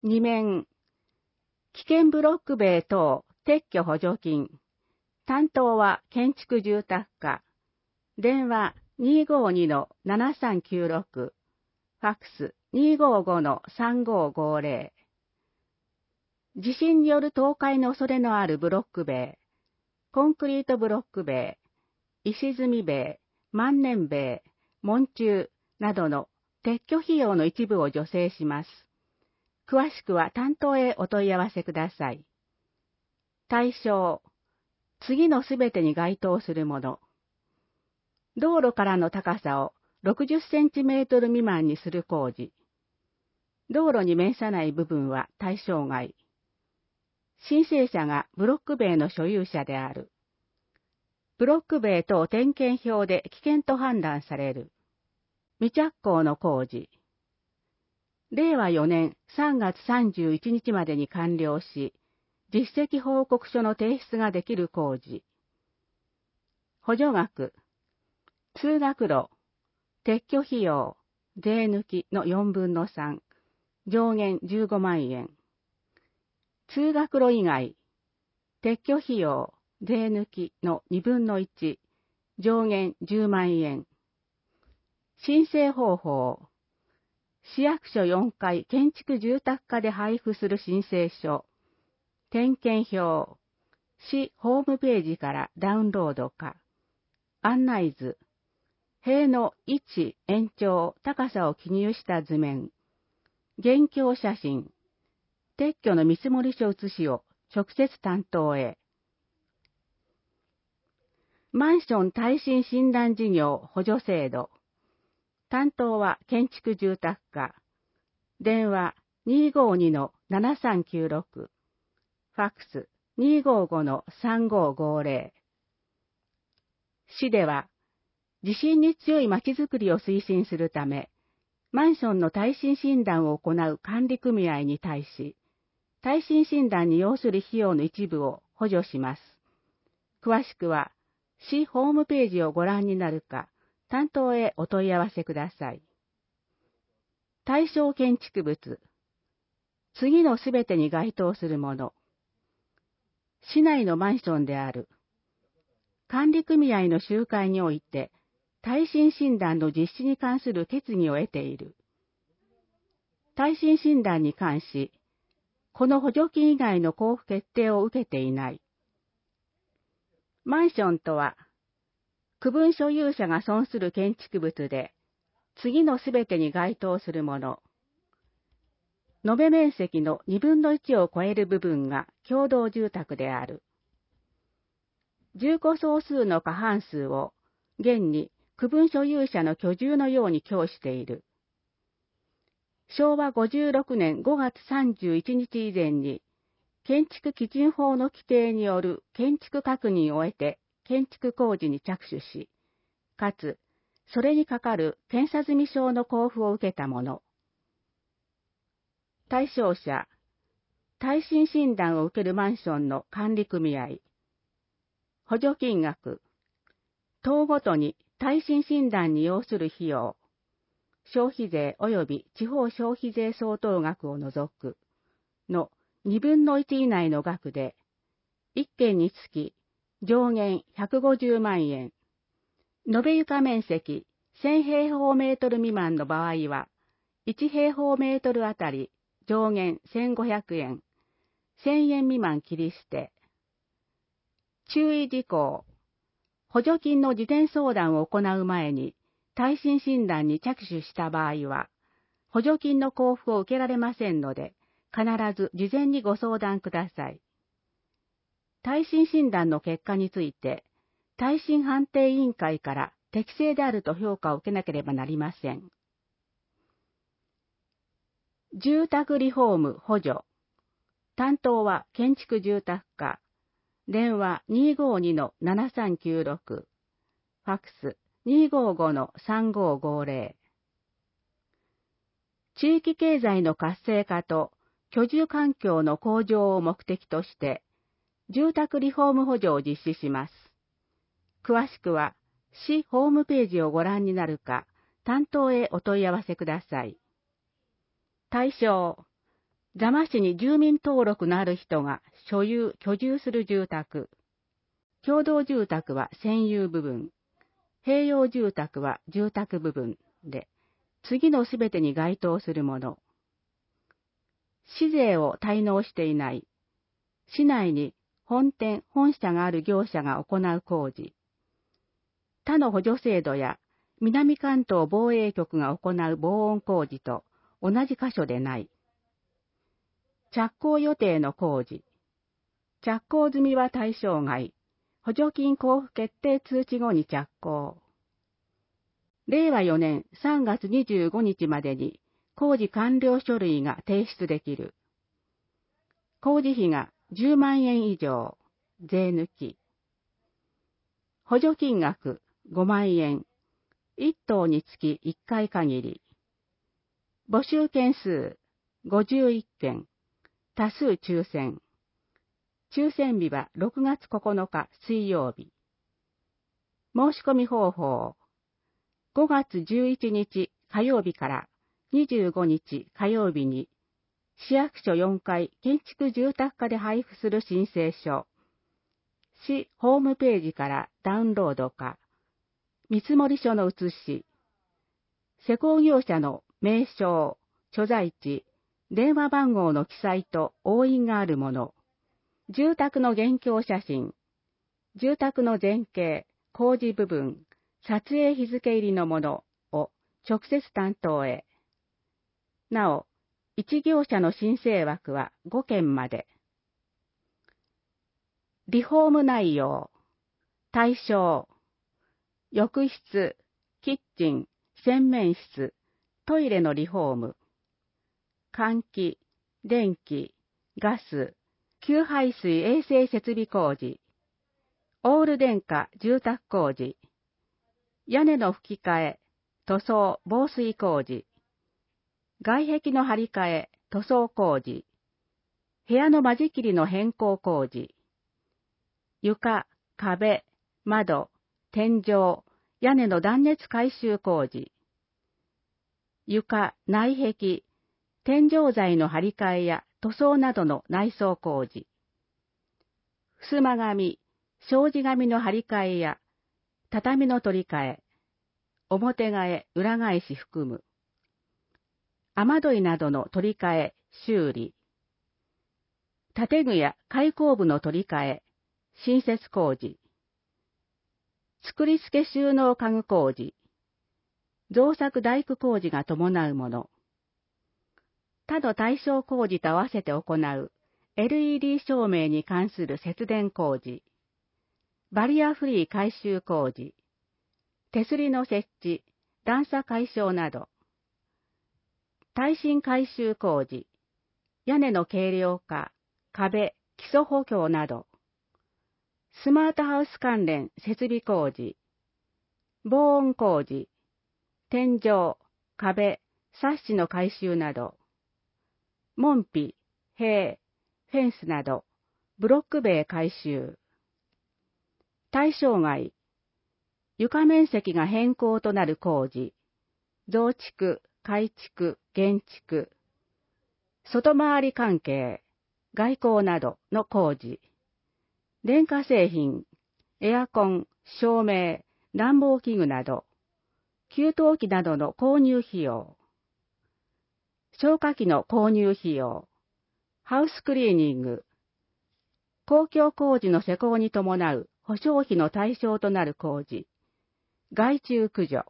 2面、危険ブロック塀等撤去補助金。担当は建築住宅課。電話252-7396。ファックス255-3550。地震による倒壊の恐れのあるブロック塀、コンクリートブロック塀、石積み塀、万年塀、門柱などの撤去費用の一部を助成します。詳しくは担当へお問い合わせください。対象、次のすべてに該当するもの。道路からの高さを60センチメートル未満にする工事。道路に面さない部分は対象外。申請者がブロック塀の所有者である。ブロック塀等点検表で危険と判断される。未着工の工事。令和4年3月31日までに完了し、実績報告書の提出ができる工事。補助額。通学路、撤去費用、税抜きの4分の3、上限15万円。通学路以外、撤去費用、税抜きの2分の1、上限10万円。申請方法。市役所4階建築住宅課で配布する申請書。点検表。市ホームページからダウンロードか。案内図。塀の位置、延長、高さを記入した図面。現況写真。撤去の見積書写しを直接担当へ。マンション耐震診断事業補助制度。担当は建築住宅課。電話252-7396。ファックス255-3550。市では、地震に強いまちづくりを推進するため、マンションの耐震診断を行う管理組合に対し、耐震診断に要する費用の一部を補助します。詳しくは、市ホームページをご覧になるか、担当へお問い合わせください。対象建築物。次のすべてに該当するもの。市内のマンションである。管理組合の集会において、耐震診断の実施に関する決議を得ている。耐震診断に関し、この補助金以外の交付決定を受けていない。マンションとは、区分所有者が損する建築物で、次のすべてに該当するもの。延べ面積の2分の1を超える部分が共同住宅である。住戸総数の過半数を、現に区分所有者の居住のように供している。昭和56年5月31日以前に、建築基準法の規定による建築確認を得て建築工事に着手し、かつ、それにかかる検査済証の交付を受けたもの。対象者、耐震診断を受けるマンションの管理組合。補助金額、棟ごとに耐震診断に要する費用、消費税及び地方消費税相当額を除くの2分の1以内の額で、1件につき上限150万円、延べ床面積1000平方メートル未満の場合は、1平方メートルあたり上限1500円、1000円未満切り捨て。注意事項。補助金の事前相談を行う前に、耐震診断に着手した場合は、補助金の交付を受けられませんので、必ず事前にご相談ください。耐震診断の結果について、耐震判定委員会から適正であると評価を受けなければなりません。住宅リフォーム補助。担当は建築住宅課。電話252-7396。ファックス255-3550。地域経済の活性化と居住環境の向上を目的として、住宅リフォーム補助を実施します。詳しくは、市ホームページをご覧になるか、担当へお問い合わせください。対象、 座間市に住民登録のある人が居住する住宅。共同住宅は占有部分。併用住宅は住宅部分で、次のすべてに該当するもの。市税を滞納していない。市内に本社がある業者が行う工事。他の補助制度や南関東防衛局が行う防音工事と同じ箇所でない。着工予定の工事。着工済みは対象外。補助金交付決定通知後に着工。令和4年3月25日までに工事完了書類が提出できる。工事費が10万円以上、税抜き。補助金額5万円。1棟につき1回限り。募集件数51件。多数抽選。抽選日は6月9日水曜日。申し込み方法。5月11日火曜日から25日火曜日に市役所4階建築住宅課で配布する申請書。市ホームページからダウンロードか。見積書の写し。施工業者の名称、所在地、電話番号の記載と押印があるもの。住宅の現況写真。住宅の前景、工事部分、撮影日付入りのものを直接担当へ。なお、一業者の申請枠は5件まで。リフォーム内容。対象。浴室、キッチン、洗面室、トイレのリフォーム。換気、電気、ガス、給排水衛生設備工事。オール電化住宅工事。屋根の吹き替え、塗装防水工事。外壁の張り替え、塗装工事。部屋の間仕切りの変更工事。床、壁、窓、天井、屋根の断熱改修工事。床、内壁、天井材の張り替えや塗装などの内装工事。襖紙、障子紙の張り替えや畳の取り替え。表替え、裏返し含む。雨どいなどの取り替え、修理。建具や開口部の取り替え、新設工事。作り付け収納家具工事。造作大工工事が伴うもの。他の対象工事と合わせて行う LED 照明に関する節電工事。バリアフリー改修工事。手すりの設置、段差解消など。耐震改修工事、屋根の軽量化、壁、基礎補強など。スマートハウス関連設備工事、防音工事、天井、壁、サッシの改修など。門扉、塀、フェンスなど、ブロック塀改修。対象外、床面積が変更となる工事、増築、改築、減築、外回り関係、外交などの工事、電化製品、エアコン、照明、暖房器具など、給湯器などの購入費用、消火器の購入費用、ハウスクリーニング、公共工事の施工に伴う保証費の対象となる工事、害虫駆除。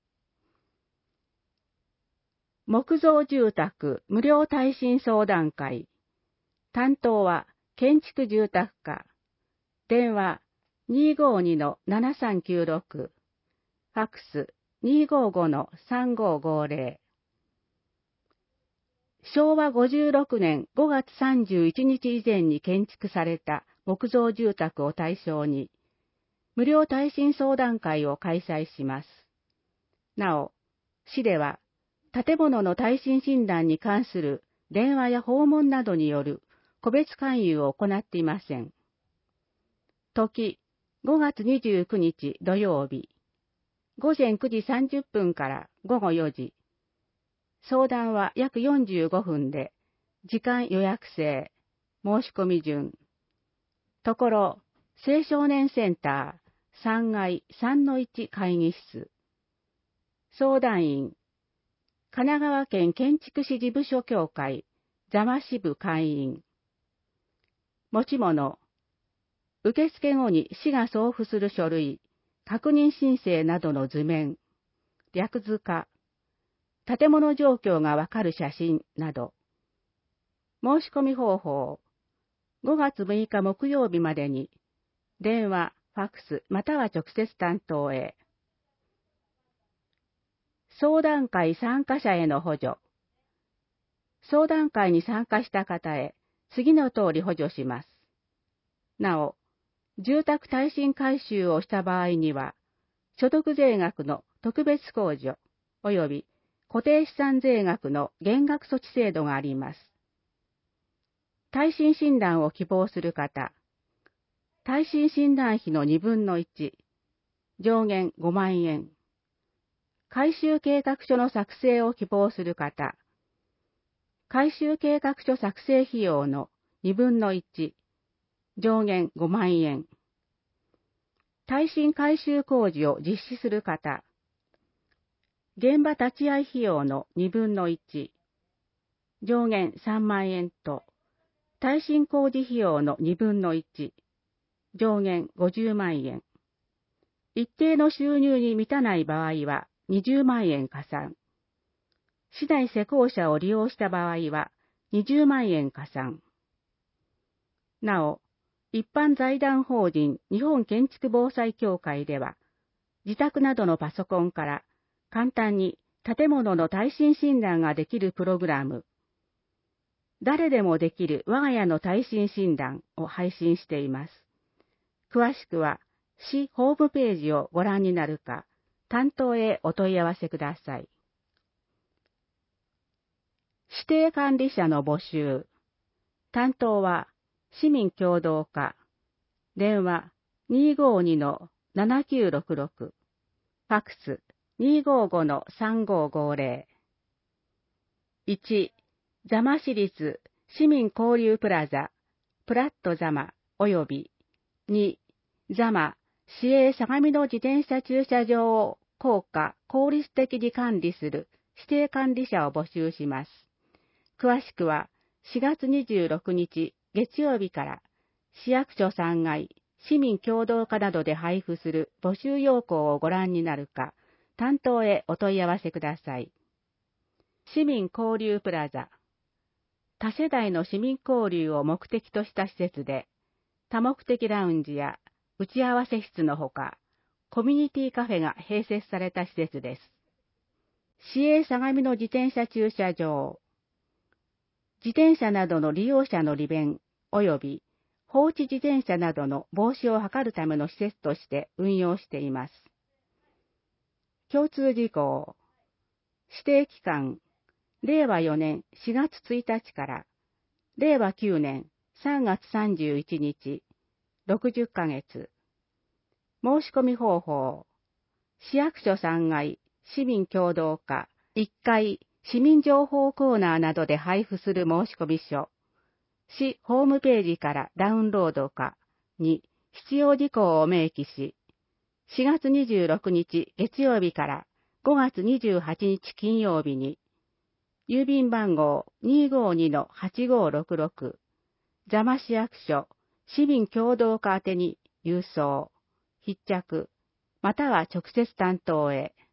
木造住宅無料耐震相談会。担当は建築住宅課。電話 252-7396。ファックス 255-3550。昭和56年5月31日以前に建築された木造住宅を対象に、無料耐震相談会を開催します。なお、市では、建物の耐震診断に関する電話や訪問などによる個別勧誘を行っていません。時、5月29日土曜日、午前9時30分から午後4時。相談は約45分で、 時間予約制、申し込み順。ところ、青少年センター3階3-1会議室。相談員、神奈川県建築士事務所協会座間支部会員。持ち物、受付後に市が送付する書類、確認申請などの図面、略図化、建物状況がわかる写真など。申し込み方法、5月6日木曜日までに、電話、ファックスまたは直接担当へ。相談会参加者への補助。相談会に参加した方へ、次の通り補助します。なお、住宅耐震改修をした場合には、所得税額の特別控除及び固定資産税額の減額措置制度があります。耐震診断を希望する方、耐震診断費の2分の1、上限5万円。改修計画書の作成を希望する方、改修計画書作成費用の2分の1、上限5万円。耐震改修工事を実施する方、現場立ち会い費用の2分の1、上限3万円と、耐震工事費用の2分の1、上限50万円。一定の収入に満たない場合は20万円加算。市内施工者を利用した場合は20万円加算。なお、一般財団法人日本建築防災協会では、自宅などのパソコンから簡単に建物の耐震診断ができるプログラム、誰でもできる我が家の耐震診断を配信しています。詳しくは、市ホームページをご覧になるか、担当へお問い合わせください。指定管理者の募集。担当は、市民協働課。電話 252-7966。ファックス 255-3550。1、座間市立市民交流プラザ、プラット座間及び2、座間市営相模の自転車駐車場を効果・効率的に管理する指定管理者を募集します。詳しくは4月26日月曜日から市役所3階、市民協働課などで配布する募集要項をご覧になるか、担当へお問い合わせください。市民交流プラザ。多世代の市民交流を目的とした施設で、多目的ラウンジや打ち合わせ室のほか、コミュニティカフェが併設された施設です。市営相模の自転車駐車場。自転車などの利用者の利便及び放置自転車などの防止を図るための施設として運用しています。共通事項。指定期間、令和4年4月1日から令和9年3月31日、60ヶ月。申し込み方法。市役所3階、市民協働課、1階、市民情報コーナーなどで配布する申込書。市ホームページからダウンロードかに必要事項を明記し、4月26日月曜日から5月28日金曜日に、郵便番号 252-8566、座間市役所、市民協働課宛てに郵送、必着、または直接担当へ。